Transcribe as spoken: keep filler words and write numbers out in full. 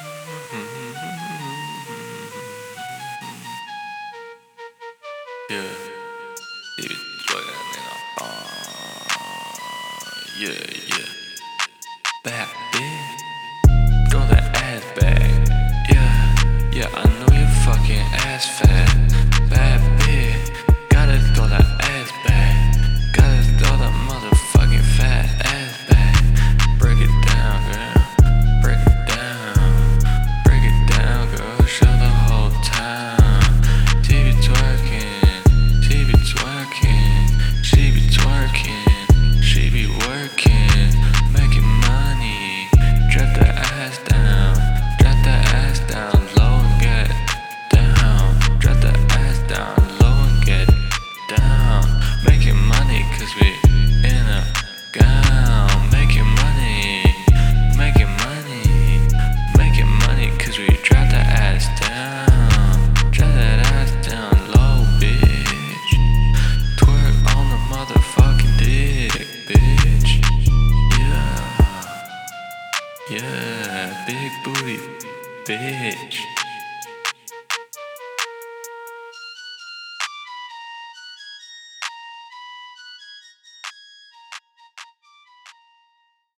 Yeah, it was uh, yeah, yeah. Bad bitch, throw that ass back. Yeah, yeah, I know your fucking ass fat. Bad bitch, gotta throw that ass back. Gotta throw that motherfucking fat ass back. Break it down, girl. Break it down. Break it down, girl. Show the whole time. T V twerking, T V twerking. She be twerking, she be working, making money. Drop the ass down, drop the ass down low and get down. Drop the ass down low and get down. Making money cause we in a gown. Making money, making money, making money cause we drop the ass down. Drop that ass down low, bitch. Twerk on the motherfucking dick, bitch. Yeah, yeah, big booty, bitch.